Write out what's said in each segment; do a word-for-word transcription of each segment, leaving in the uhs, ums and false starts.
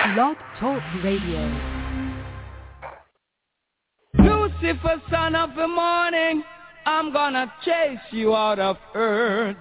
Blog Talk Radio. Lucifer, son of the morning, I'm gonna chase you out of earth.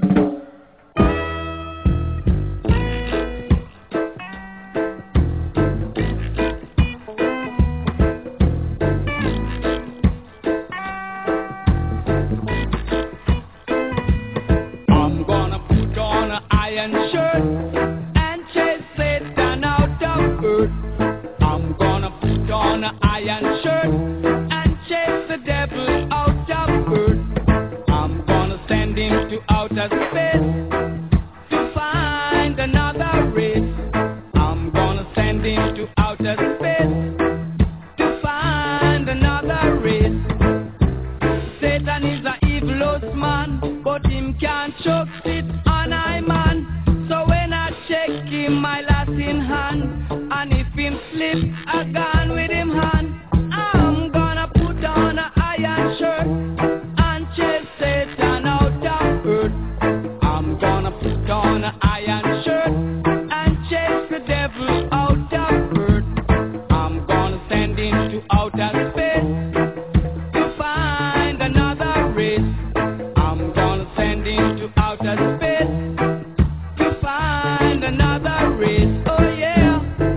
I'm gonna put on an iron shirt and chase Satan out of earth. I'm gonna put on an iron shirt and chase the devil out of earth. I'm gonna send him to outer space to find another race. I'm gonna send him to outer space to find another race. Satan is a evilous man, but him can't choke it on I man. So when I check him, I last in hand, and if him slip, I gone with him hand. I'm gonna put on an iron shirt and chase Satan out of earth. I'm gonna put on an iron shirt and chase the devil out of earth. I'm gonna send him to outer space to find another race. I'm gonna send him to outer space to find another race. Oh yeah.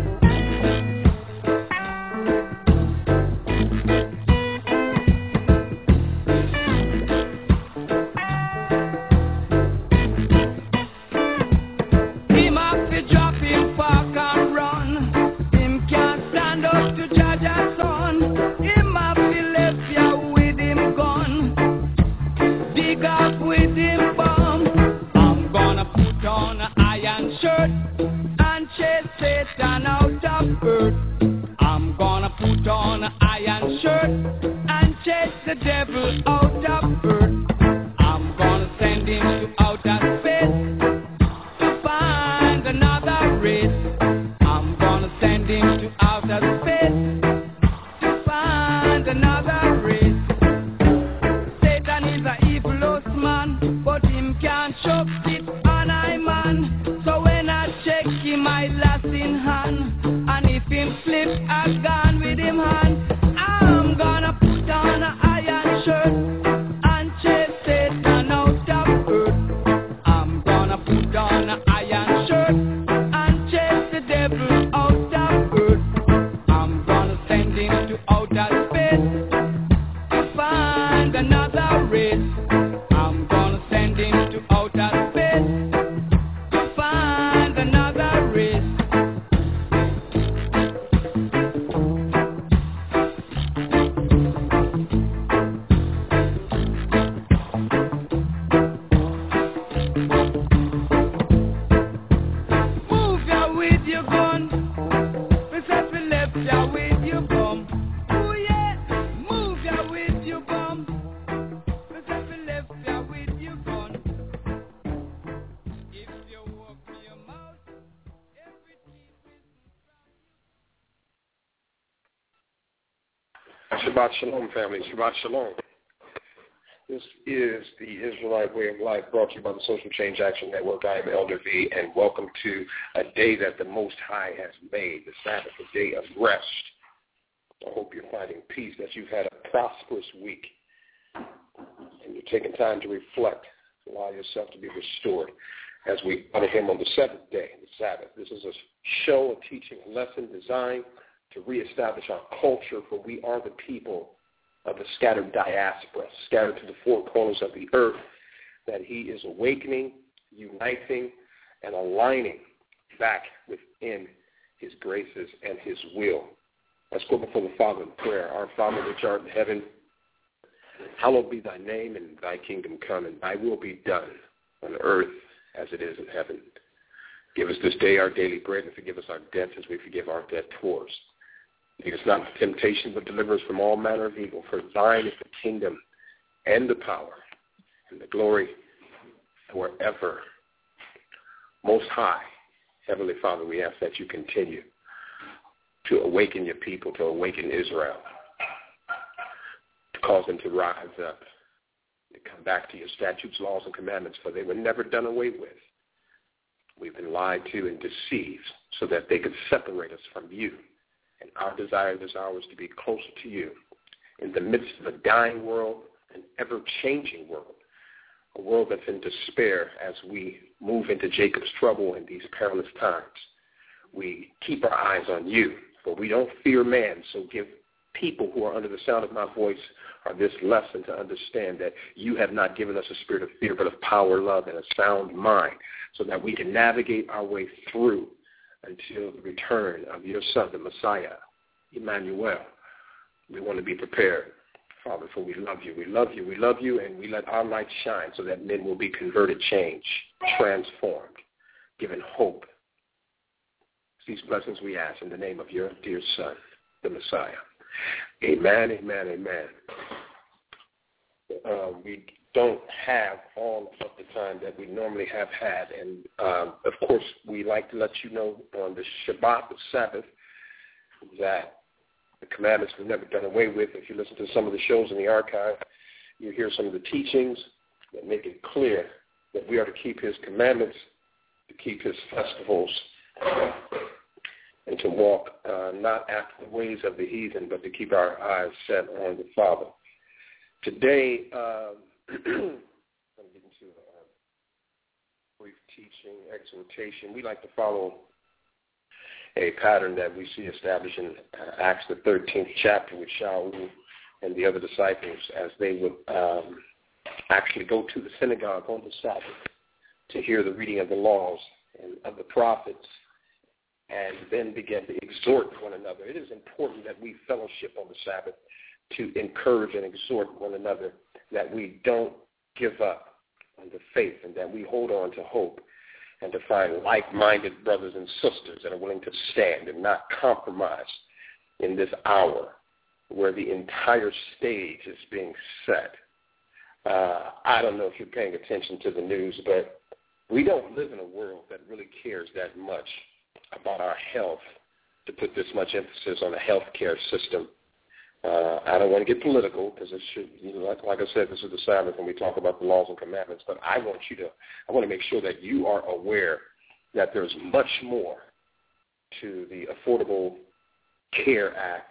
Him have to drop him park and run. Him can't stand up to judge a son. Him have to left ya with him gun. Dig up with him bomb. I'm gonna put on an iron shirt and chase Satan out of earth. I'm gonna put on an iron shirt and chase the devil out of earth. I'm gonna send him to outer space to find another race. I'm gonna send him to outer space to find another race. Satan is a evilous man, but him can't choke it on I man. So when I check him, I last in hand, and if him slip, I gone with him hand. I'm gonna put on an iron shirt and chase Satan out of earth. I'm gonna put on an iron shirt and chase the devil out of earth. I'm gonna send him to outer space to find another race. I'm gonna send him to outer space to find another race. Move ya with your gun. We said we left ya with your bum. Oh yeah, move ya with your bum. We said we left ya with your gun. If you open your mouth, every teeth is Shabbat Shalom, family. Shabbat Shalom. This is the Israelite Way of Life, brought to you by the Social Change Action Network. I am Elder V, and welcome to a day that the Most High has made, the Sabbath, a day of rest. I hope you're finding peace, that you've had a prosperous week, and you're taking time to reflect, allow yourself to be restored as we honor him on the seventh day, the Sabbath. This is a show, a teaching, a lesson designed to reestablish our culture, for we are the people of the scattered diaspora, scattered to the four corners of the earth, that he is awakening, uniting, and aligning back within his graces and his will. Let's go before the Father in prayer. Our Father which art in heaven, hallowed be thy name, and thy kingdom come, and thy will be done on earth as it is in heaven. Give us this day our daily bread, and forgive us our debts as we forgive our debtors. Lead us not into temptation, but deliver us from all manner of evil. For thine is the kingdom and the power and the glory forever. Most High, Heavenly Father, we ask that you continue to awaken your people, to awaken Israel, to cause them to rise up, to come back to your statutes, laws, and commandments, for they were never done away with. We've been lied to and deceived so that they could separate us from you. And our desire this hour is to be closer to you in the midst of a dying world, an ever-changing world, a world that's in despair as we move into Jacob's trouble in these perilous times. We keep our eyes on you, for we don't fear man, so give people who are under the sound of my voice are this lesson to understand that you have not given us a spirit of fear, but of power, love, and a sound mind, so that we can navigate our way through until the return of your Son, the Messiah, Emmanuel. We want to be prepared, Father, for we love you. We love you. We love you, and we let our light shine so that men will be converted, changed, transformed, given hope. These blessings we ask in the name of your dear Son, the Messiah. Amen, amen, amen. Uh, we don't have all of the time that we normally have had, and um, of course we like to let you know on the Shabbat, the Sabbath, that the commandments were never done away with. If you listen to some of the shows in the archive, you hear some of the teachings that make it clear that we are to keep his commandments, to keep his festivals, and to walk uh, not after the ways of the heathen, but to keep our eyes set on the Father. Today, uh, I'm getting to a brief teaching, exhortation. We like to follow a pattern that we see established in uh, Acts, the thirteenth chapter, with Shaul and the other disciples, as they would um, actually go to the synagogue on the Sabbath to hear the reading of the laws and of the prophets, and then begin to exhort one another. It is important that we fellowship on the Sabbath to encourage and exhort one another, that we don't give up on the faith and that we hold on to hope, and to find like-minded brothers and sisters that are willing to stand and not compromise in this hour where the entire stage is being set. Uh, I don't know if you're paying attention to the news, but we don't live in a world that really cares that much about our health, to put this much emphasis on the health care system. Uh, I don't want to get political because it should, you know, like, like I said, this is the Sabbath and we talk about the laws and commandments, but I want you to, I want to make sure that you are aware that there's much more to the Affordable Care Act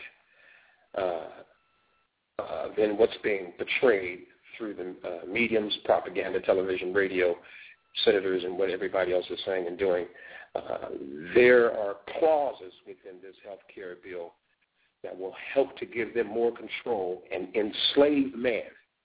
uh, uh, than what's being portrayed through the uh, mediums, propaganda, television, radio, senators, and what everybody else is saying and doing. Uh, there are clauses within this health care bill that will help to give them more control and enslave man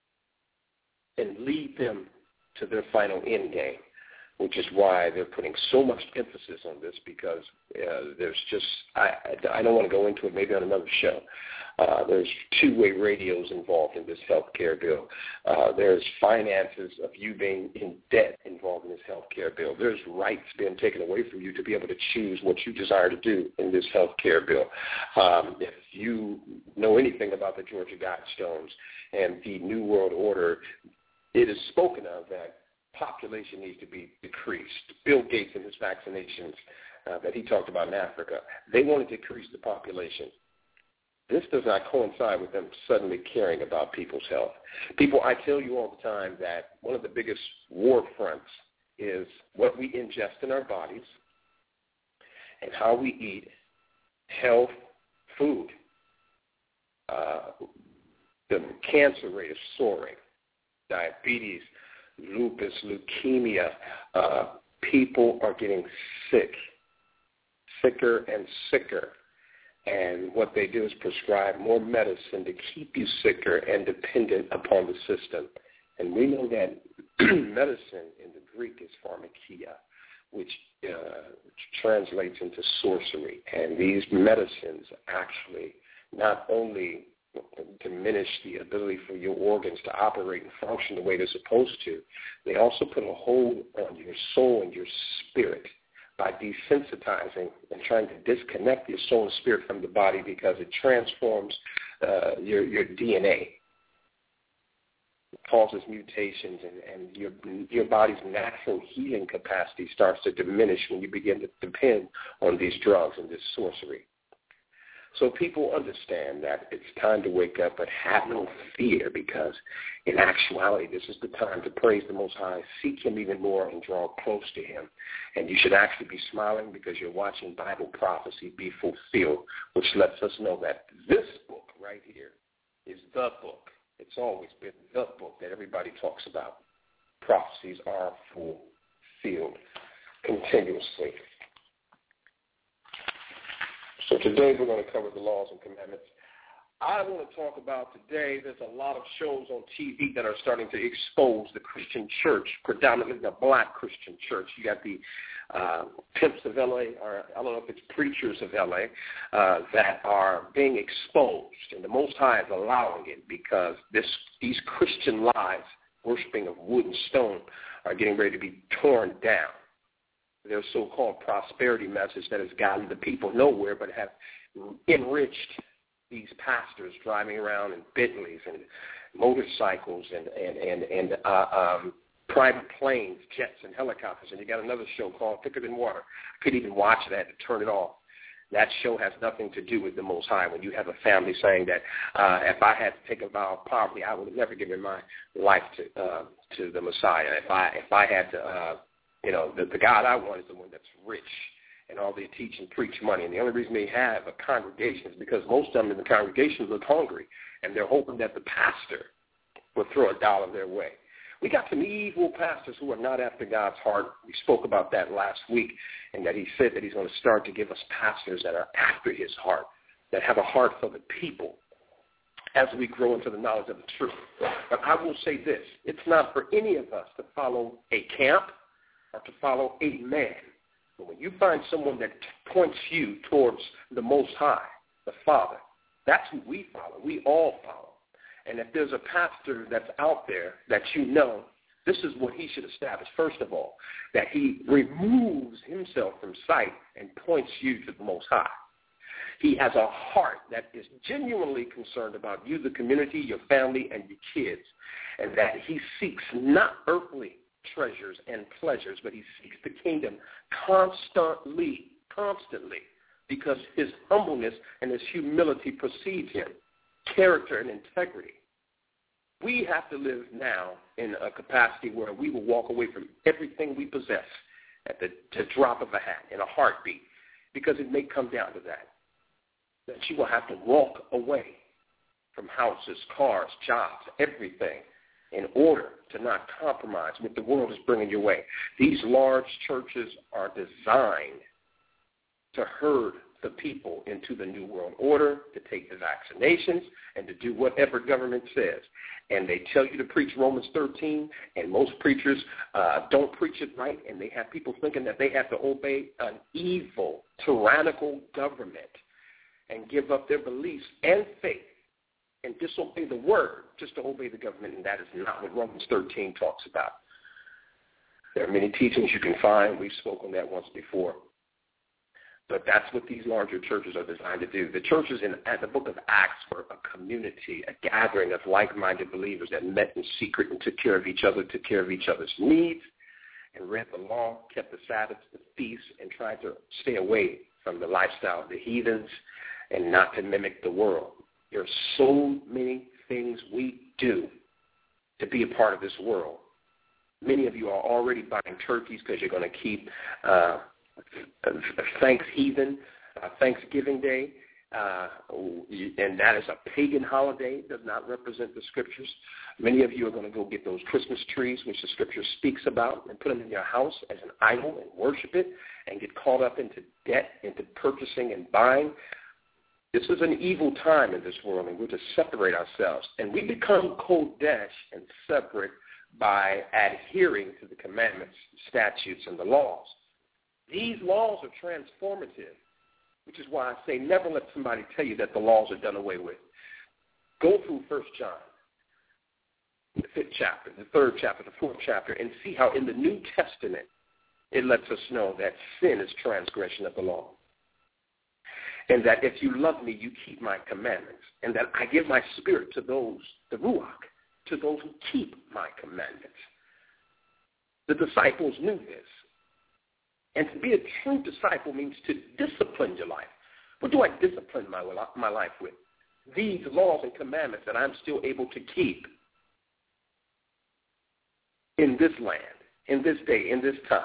and lead them to their final end game, which is why they're putting so much emphasis on this, because uh, there's just, I, I don't want to go into it, maybe on another show. Uh, there's two-way radios involved in this health care bill. Uh, there's finances of you being in debt involved in this health care bill. There's rights being taken away from you to be able to choose what you desire to do in this health care bill. Um, if you know anything about the Georgia Guidestones and the New World Order, it is spoken of that population needs to be decreased. Bill Gates and his vaccinations uh, that he talked about in Africa, they want to decrease the population. This does not coincide with them suddenly caring about people's health. People, I tell you all the time that one of the biggest war fronts is what we ingest in our bodies and how we eat health food. Uh, the cancer rate is soaring. Diabetes, lupus, leukemia. Uh, people are getting sick, sicker and sicker. And what they do is prescribe more medicine to keep you sicker and dependent upon the system. And we know that medicine in the Greek is pharmakia, which, uh, which translates into sorcery. And these medicines actually not only diminish the ability for your organs to operate and function the way they're supposed to, they also put a hold on your soul and your spirit by desensitizing and trying to disconnect your soul and spirit from the body, because it transforms uh, your, your D N A. It causes mutations, and, and your, your body's natural healing capacity starts to diminish when you begin to depend on these drugs and this sorcery. So people understand that it's time to wake up, but have no fear, because in actuality, this is the time to praise the Most High, seek him even more, and draw close to him. And you should actually be smiling because you're watching Bible prophecy be fulfilled, which lets us know that this book right here is the book. It's always been the book that everybody talks about. Prophecies are fulfilled continuously. So today we're going to cover the laws and commandments. I want to talk about today, there's a lot of shows on T V that are starting to expose the Christian church, predominantly the black Christian church. You got the uh, pimps of L A, or I don't know if it's preachers of L A, uh, that are being exposed. And the Most High is allowing it because this these Christian lives, worshiping of wood and stone, are getting ready to be torn down. Their so-called prosperity message that has gotten the people nowhere, but have enriched these pastors driving around in Bentleys and motorcycles and and and, and uh, um, private planes, jets, and helicopters. And you got another show called Thicker Than Water. I couldn't even watch that to turn it off. That show has nothing to do with the Most High. When you have a family saying that uh, if I had to take a vow of poverty, I would have never given my life to uh, to the Messiah. If I if I had to. Uh, You know, the, the God I want is the one that's rich, and all they teach and preach money. And the only reason they have a congregation is because most of them in the congregation look hungry, and they're hoping that the pastor will throw a dollar their way. We got some evil pastors who are not after God's heart. We spoke about that last week, and that he said that he's going to start to give us pastors that are after his heart, that have a heart for the people as we grow into the knowledge of the truth. But I will say this. It's not for any of us to follow a camp or to follow a man. But when you find someone that points you towards the Most High, the Father, that's who we follow. We all follow. And if there's a pastor that's out there that you know, this is what he should establish. First of all, that he removes himself from sight and points you to the Most High. He has a heart that is genuinely concerned about you, the community, your family, and your kids, and that he seeks not earthly treasures and pleasures, but he seeks the kingdom constantly, constantly, because his humbleness and his humility precedes him, character and integrity. We have to live now in a capacity where we will walk away from everything we possess at the, the drop of a hat, in a heartbeat, because it may come down to that, that you will have to walk away from houses, cars, jobs, everything, in order to not compromise what the world is bringing your way. These large churches are designed to herd the people into the New World Order, to take the vaccinations, and to do whatever government says. And they tell you to preach Romans thirteen, and most preachers uh, don't preach it right, and they have people thinking that they have to obey an evil, tyrannical government and give up their beliefs and faith and disobey the word just to obey the government, and that is not what Romans thirteen talks about. There are many teachings you can find. We've spoken on that once before. But that's what these larger churches are designed to do. The churches in the book of Acts were a community, a gathering of like-minded believers that met in secret and took care of each other, took care of each other's needs, and read the law, kept the Sabbaths, the feasts, and tried to stay away from the lifestyle of the heathens and not to mimic the world. There are so many things we do to be a part of this world. Many of you are already buying turkeys because you're going to keep uh, Thanksgiving, uh, Thanksgiving Day, uh, and that is a pagan holiday. It does not represent the Scriptures. Many of you are going to go get those Christmas trees, which the Scripture speaks about, and put them in your house as an idol and worship it and get caught up into debt, into purchasing and buying. This is an evil time in this world, and we're to separate ourselves. And we become Kodesh and separate by adhering to the commandments, statutes, and the laws. These laws are transformative, which is why I say never let somebody tell you that the laws are done away with. Go through First John, the fifth chapter, the third chapter, the fourth chapter, and see how in the New Testament it lets us know that sin is transgression of the law. And that if you love me, you keep my commandments. And that I give my spirit to those, the Ruach, to those who keep my commandments. The disciples knew this. And to be a true disciple means to discipline your life. What do I discipline my, my life with? These laws and commandments that I'm still able to keep in this land, in this day, in this time.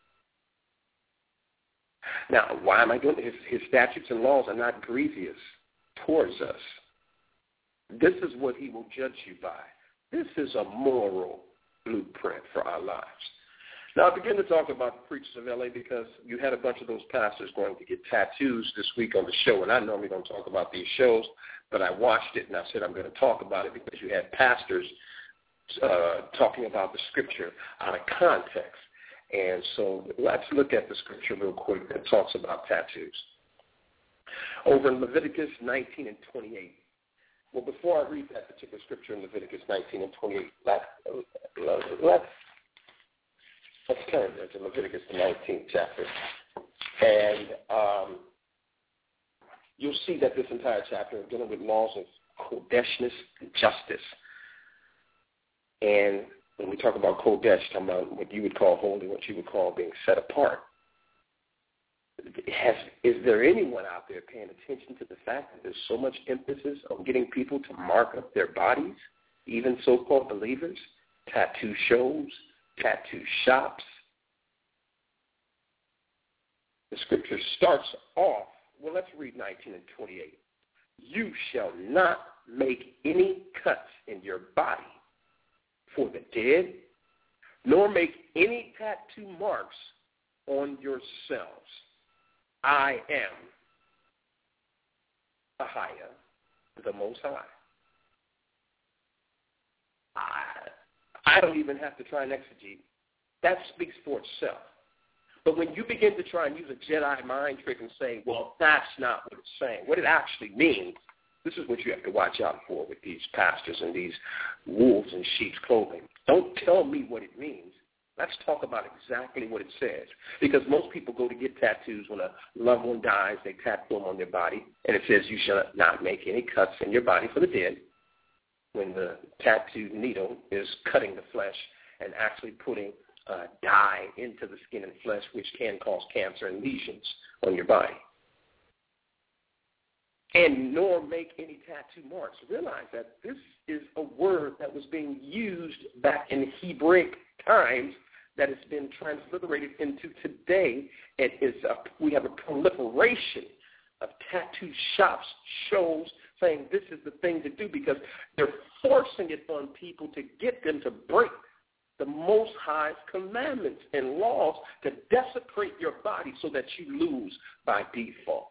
Now, why am I doing this? His, his statutes and laws are not grievous towards us. This is what he will judge you by. This is a moral blueprint for our lives. Now, I begin to talk about the preachers of L A because you had a bunch of those pastors going to get tattoos this week on the show, and I normally don't talk about these shows, but I watched it, and I said I'm going to talk about it because you had pastors uh, talking about the scripture out of context. And so let's look at the scripture real quick that talks about tattoos. Over in Leviticus nineteen and twenty-eight. Well, before I read that particular scripture in Leviticus nineteen and twenty-eight, let's, let's, let's turn there to Leviticus, the nineteenth chapter. And um, you'll see that this entire chapter is dealing with laws of kodeshness and justice. And when we talk about kodesh, talking about what you would call holy, what you would call being set apart. Has, is there anyone out there paying attention to the fact that there's so much emphasis on getting people to mark up their bodies, even so-called believers, tattoo shows, tattoo shops? The scripture starts off, well, let's read nineteen and twenty-eight. You shall not make any cuts in your body for the dead, nor make any tattoo marks on yourselves. I am Ahia, the Most High. I, I don't even have to try and exegete. That speaks for itself. But when you begin to try and use a Jedi mind trick and say, well, that's not what it's saying, what it actually means, this is what you have to watch out for with these pastors and these wolves in sheep's clothing. Don't tell me what it means. Let's talk about exactly what it says. Because most people go to get tattoos when a loved one dies, they tattoo them on their body, and it says you shall not make any cuts in your body for the dead when the tattooed needle is cutting the flesh and actually putting uh, dye into the skin and flesh, which can cause cancer and lesions on your body. And nor make any tattoo marks. Realize that this is a word that was being used back in Hebraic times that has been transliterated into today. It is a, we have a proliferation of tattoo shops, shows, saying this is the thing to do because they're forcing it on people to get them to break the Most High's commandments and laws to desecrate your body so that you lose by default.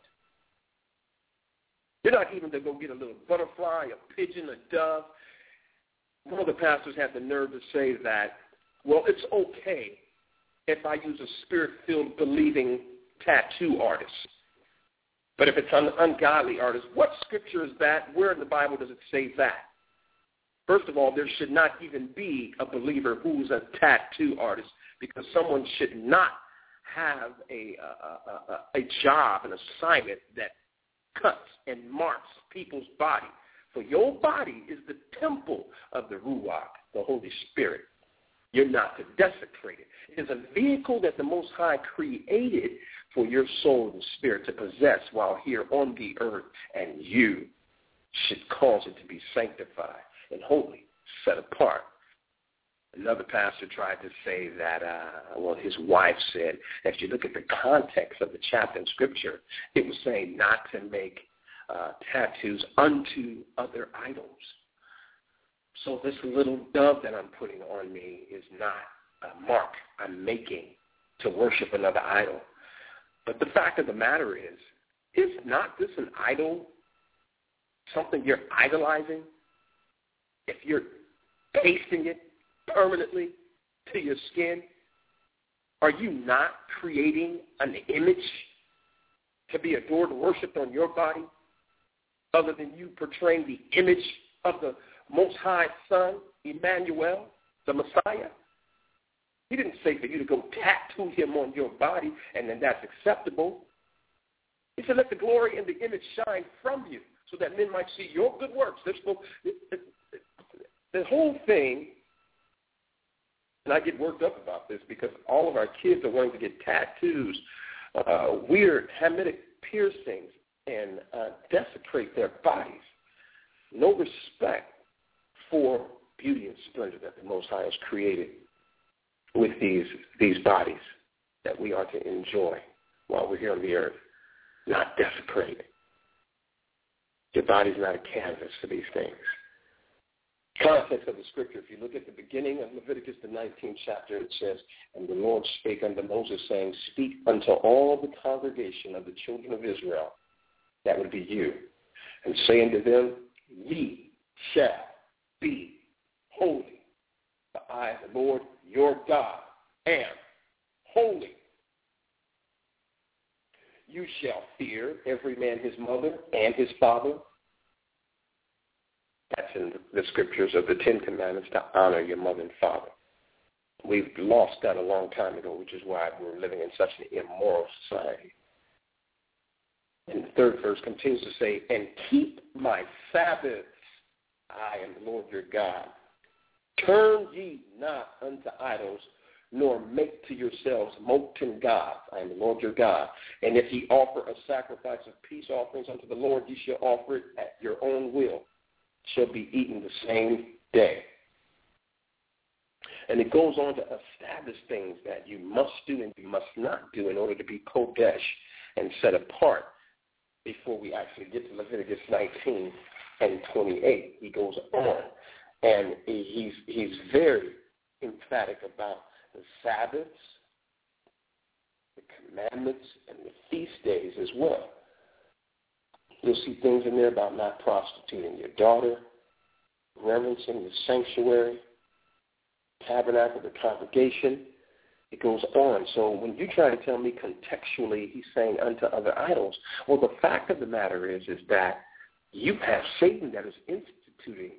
You're not even to go get a little butterfly, a pigeon, a dove. One of the pastors had the nerve to say that, well, it's okay if I use a spirit-filled, believing tattoo artist. But if it's an ungodly artist, what scripture is that? Where in the Bible does it say that? First of all, there should not even be a believer who's a tattoo artist because someone should not have a, a, a, a job, an assignment that cuts and marks people's body. For your body is the temple of the Ruach, the Holy Spirit. You're not to desecrate it. It is a vehicle that the Most High created for your soul and spirit to possess while here on the earth, and you should cause it to be sanctified and holy, set apart. Another pastor tried to say that, uh, well, his wife said, if you look at the context of the chapter in Scripture, it was saying not to make uh, tattoos unto other idols. So this little dove that I'm putting on me is not a mark I'm making to worship another idol. But the fact of the matter is, is not this an idol, something you're idolizing? If you're pasting it permanently to your skin, are you not creating an image to be adored and worshipped on your body other than you portraying the image of the Most High Son, Emmanuel, the Messiah? He didn't say for you to go tattoo him on your body and then that's acceptable. He said let the glory and the image shine from you so that men might see your good works. Supposed, the whole thing, and I get worked up about this because all of our kids are wanting to get tattoos, uh, weird Hamitic piercings. and uh, desecrate their bodies. No respect for beauty and splendor that the Most High has created with these these bodies that we are to enjoy while we're here on the earth. Not desecrate. Your body's not a canvas for these things. Context of the scripture, if you look at the beginning of Leviticus, the nineteenth chapter, it says, "And the Lord spake unto Moses, saying, Speak unto all the congregation of the children of Israel," that would be you, "and say unto them, Ye shall be holy, for I, the Lord your God, am holy. You shall fear every man his mother and his father." That's in the scriptures of the Ten Commandments, to honor your mother and father. We've lost that a long time ago, which is why we're living in such an immoral society. And the third verse continues to say, "And keep my Sabbaths, I am the Lord your God. Turn ye not unto idols, nor make to yourselves molten gods. I am the Lord your God. And if ye offer a sacrifice of peace offerings unto the Lord, ye shall offer it at your own will. It shall be eaten the same day." And it goes on to establish things that you must do and you must not do in order to be Kodesh and set apart before we actually get to Leviticus nineteen and twenty-eight. He goes on, and he's, he's very emphatic about the Sabbaths, the commandments, and the feast days as well. You'll see things in there about not prostituting your daughter, reverencing the sanctuary, tabernacle, the congregation. It goes on. So when you try to tell me contextually he's saying unto other idols, well, the fact of the matter is, is that you have Satan that is instituting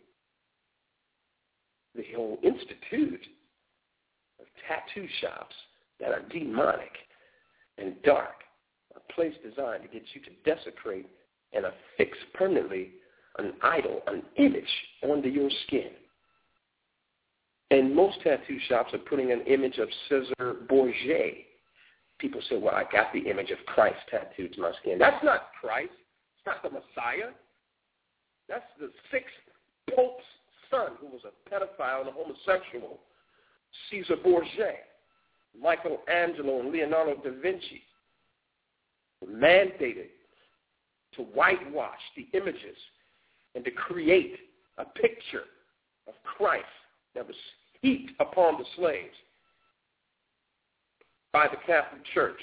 the whole institute of tattoo shops that are demonic and dark, a place designed to get you to desecrate and affix permanently an idol, an image onto your skin. And most tattoo shops are putting an image of Cesar Borgia. People say, well, I got the image of Christ tattooed to my skin. That's not Christ. It's not the Messiah. That's the sixth Pope's son, who was a pedophile and a homosexual, Cesar Borgia. Michelangelo and Leonardo da Vinci were mandated to whitewash the images and to create a picture of Christ that was heaped upon the slaves by the Catholic Church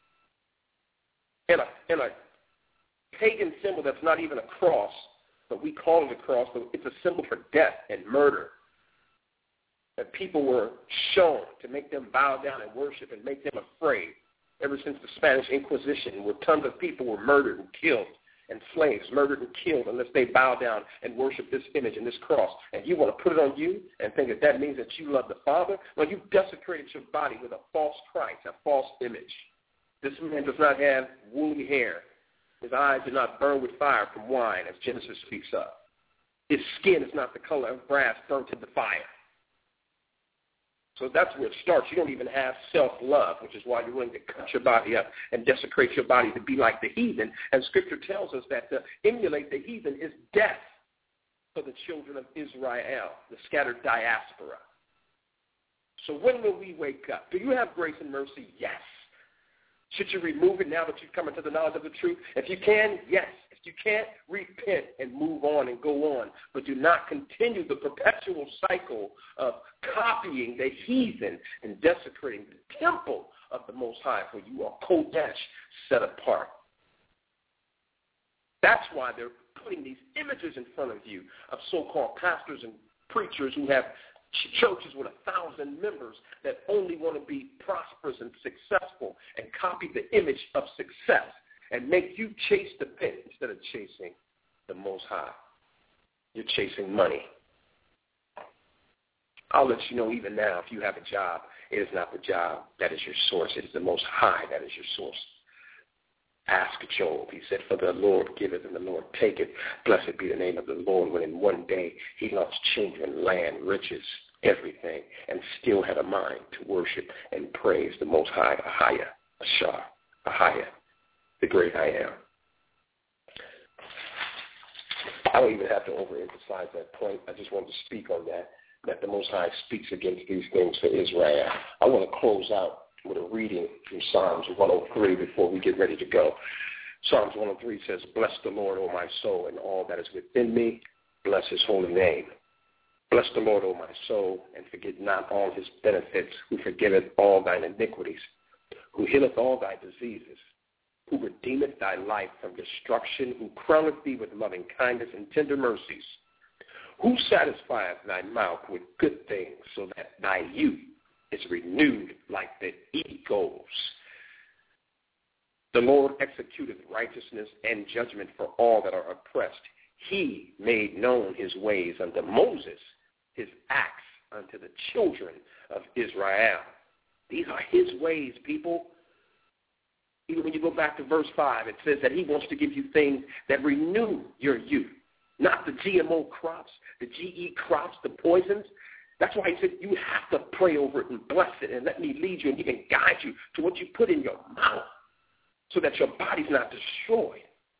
in a, in a pagan symbol that's not even a cross, but we call it a cross, but it's a symbol for death and murder. That people were shown to make them bow down and worship and make them afraid. Ever since the Spanish Inquisition, where tons of people were murdered and killed, and slaves murdered and killed unless they bow down and worship this image and this cross. And you want to put it on you and think that that means that you love the Father? Well, you've desecrated your body with a false Christ, a false image. This man does not have woolly hair. His eyes do not burn with fire from wine, as Genesis speaks of. His skin is not the color of brass burnt in the fire. So that's where it starts. You don't even have self-love, which is why you're willing to cut your body up and desecrate your body to be like the heathen. And Scripture tells us that to emulate the heathen is death for the children of Israel, the scattered diaspora. So when will we wake up? Do you have grace and mercy? Yes. Should you remove it now that you've come into the knowledge of the truth? If you can, yes. If you can't, repent and move on and go on. But do not continue the perpetual cycle of copying the heathen and desecrating the temple of the Most High, for you are Kodesh, set apart. That's why they're putting these images in front of you of so-called pastors and preachers who have churches with a thousand members that only want to be prosperous and successful and copy the image of success and make you chase the pit instead of chasing the Most High. You're chasing money. I'll let you know even now, if you have a job, it is not the job that is your source. It is the Most High that is your source. Ask Job. He said, for the Lord giveth and the Lord taketh. Blessed be the name of the Lord, when in one day he lost children, land, riches, everything, and still had a mind to worship and praise the Most High, Ahia, Ashar, Ahia, the great I am. I don't even have to overemphasize that point. I just wanted to speak on that, that the Most High speaks against these things for Israel. I want to close out with a reading from Psalms one oh three before we get ready to go. Psalms one oh three says, "Bless the Lord, O my soul, and all that is within me. Bless his holy name. Bless the Lord, O my soul, and forget not all his benefits, who forgiveth all thine iniquities, who healeth all thy diseases, who redeemeth thy life from destruction, who crowneth thee with loving kindness and tender mercies, who satisfieth thy mouth with good things, so that thy youth is renewed like the eagles. The Lord executeth righteousness and judgment for all that are oppressed. He made known his ways unto Moses, his acts unto the children of Israel." These are his ways, people. Even when you go back to verse five, it says that he wants to give you things that renew your youth, not the G M O crops, the G E crops, the poisons. That's why he said you have to pray over it and bless it and let me lead you and even guide you to what you put in your mouth so that your body's not destroyed.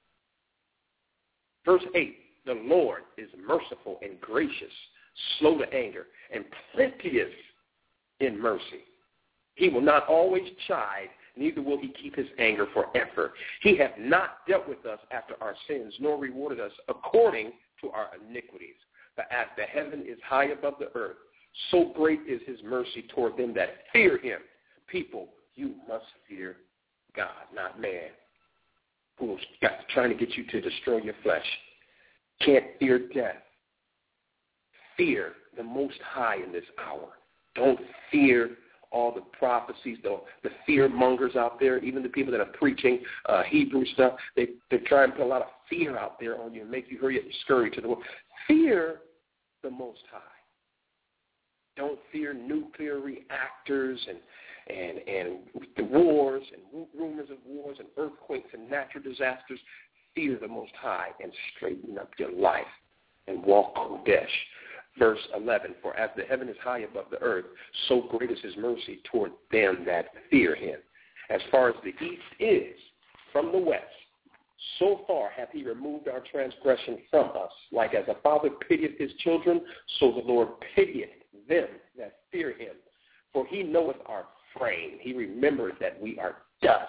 Verse eight, "The Lord is merciful and gracious, slow to anger, and plenteous in mercy. He will not always chide, neither will he keep his anger forever. He hath not dealt with us after our sins, nor rewarded us according to our iniquities. But as the heaven is high above the earth, so great is his mercy toward them that fear him." People, you must fear God, not man, who's trying to get you to destroy your flesh. Can't fear death. Fear the Most High in this hour. Don't fear all the prophecies, the, the fear mongers out there, even the people that are preaching uh, Hebrew stuff. They, they try and put a lot of fear out there on you and make you hurry up and scurry to the world. Fear the Most High. Don't fear nuclear reactors and and and the wars and rumors of wars and earthquakes and natural disasters. Fear the Most High and straighten up your life and walk Kodesh. Verse eleven, "For as the heaven is high above the earth, so great is his mercy toward them that fear him. As far as the east is from the west, so far hath he removed our transgression from us. Like as a father pitieth his children, so the Lord pitieth them that fear him. For he knoweth our frame. He remembereth that we are dust.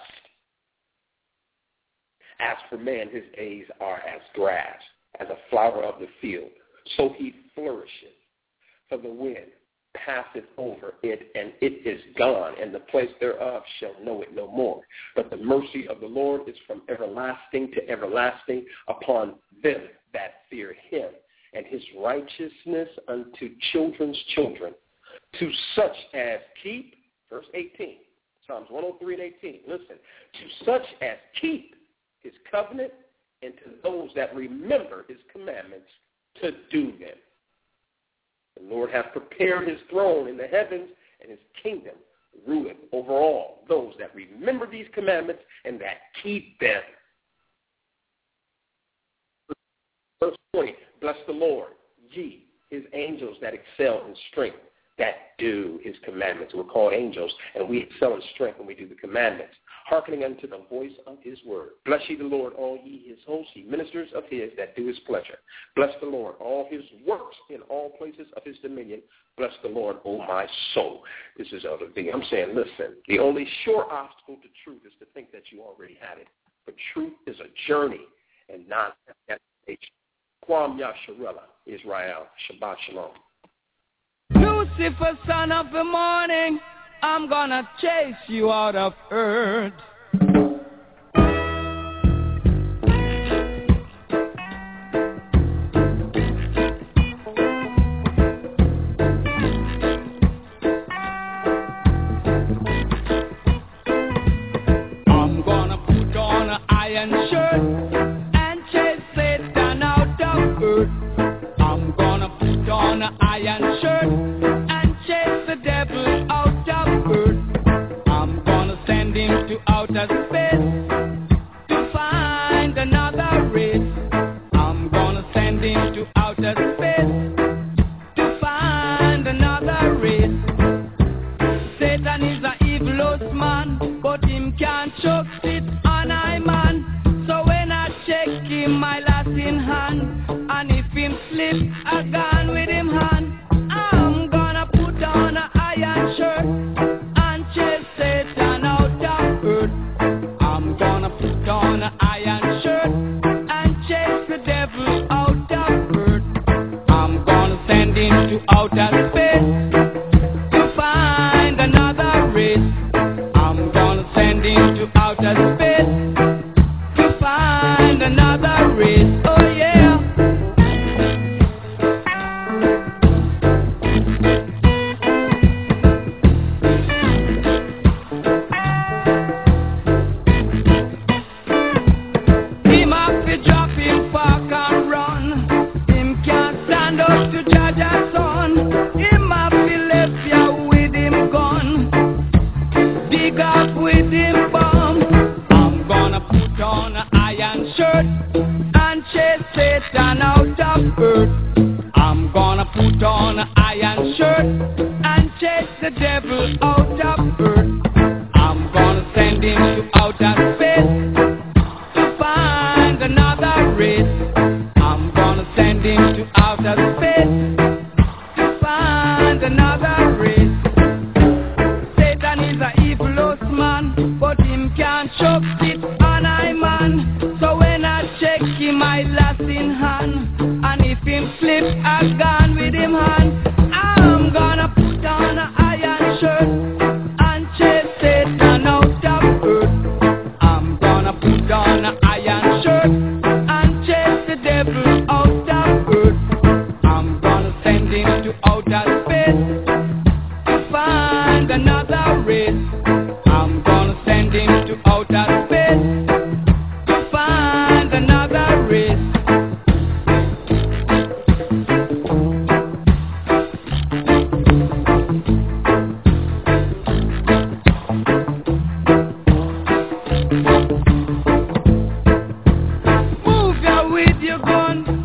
As for man, his days are as grass, as a flower of the field. So he flourisheth. For the wind passeth over it, and it is gone, and the place thereof shall know it no more. But the mercy of the Lord is from everlasting to everlasting upon them that fear him, and his righteousness unto children's children, to such as keep," verse eighteen, Psalms one oh three and eighteen, listen, "to such as keep his covenant, and to those that remember his commandments to do them. The Lord hath prepared his throne in the heavens, and his kingdom ruleth over all those that remember these commandments and that keep them." Verse twenty, "Bless the Lord, ye, his angels that excel in strength, that do his commandments." We're called angels, and we excel in strength when we do the commandments, hearkening unto the voice of his word. "Bless ye the Lord, all ye his hosts, ye ministers of his that do his pleasure. Bless the Lord, all his works in all places of his dominion. Bless the Lord, O my soul." This is Elder V. I'm saying, listen, the only sure obstacle to truth is to think that you already had it. But truth is a journey and not a destination. Kwam Yasharella, Israel. Shabbat Shalom. Lucifer, son of the morning, I'm gonna chase you out of earth. I'm gonna put on an iron shirt and chase Satan out of earth. I'm gonna put on an iron shirt and chase the devil out of earth. I'm gonna send him to outer space to find another race. I'm gonna send him to outer space to find another race. Satan is a evilous man, but him can't choke it on I man. So when I chase check him my last in hand, and if him slip a gun with him hand, I'm gonna put on a iron shirt and chase Satan out of earth. I'm gonna put on a iron shirt and chase the devil out of earth. I'm gonna send him to outer space to find another race. I'm gonna send him to outer space to find another race. Oh yeah. Him have to drop him park and run. Him can't stand up to judge a son. Him have to left ya with him gun. Dig up with him bomb. I'm gonna put on an iron shirt and chase Satan out of earth. I'm gonna put on an iron shirt and chase the devil out of earth. I'm gonna send him to outer space to find another race. I'm gonna send him to outer space to find another race. Satan is a evil man, but him can't choke it on I man. So when I check him I last in hand, and if him slip a gun with him hand, I'm gonna put on a iron shirt and chase Satan out of earth. I'm gonna put on a iron shirt and chase the devil out of earth. I'm gonna send him to outer space to find another race. I'm gonna send him to outer space to find another race. Move ya with your gun.